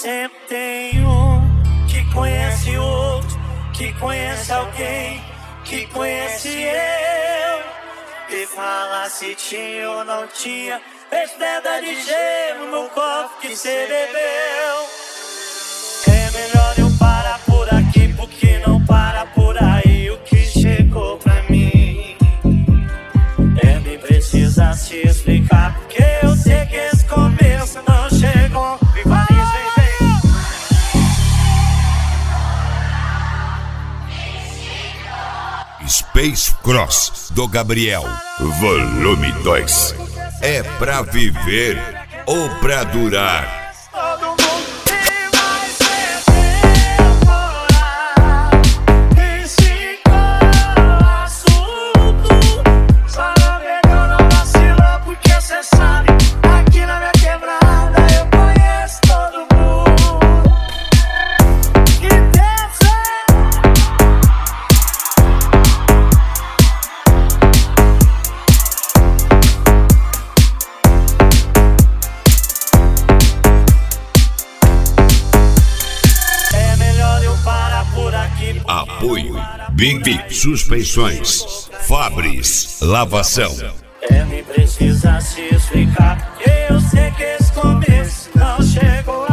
Sempre tem um que conhece o outro, que conhece alguém, que conhece eu. E fala se tinha ou não tinha pedra de gelo no copo que cê bebeu. É melhor eu parar por aqui, porque não para por aí o que chegou pra mim. É, nem precisa se explicar, porque eu sei que esse começo não chegou. E vai, vem. Space Cross do Gabriel, volume 2. É pra viver ou pra durar? Apoio Big Suspensões, Fabris Lavação. Nem precisa se explicar, porque eu sei que esse começo não chegou.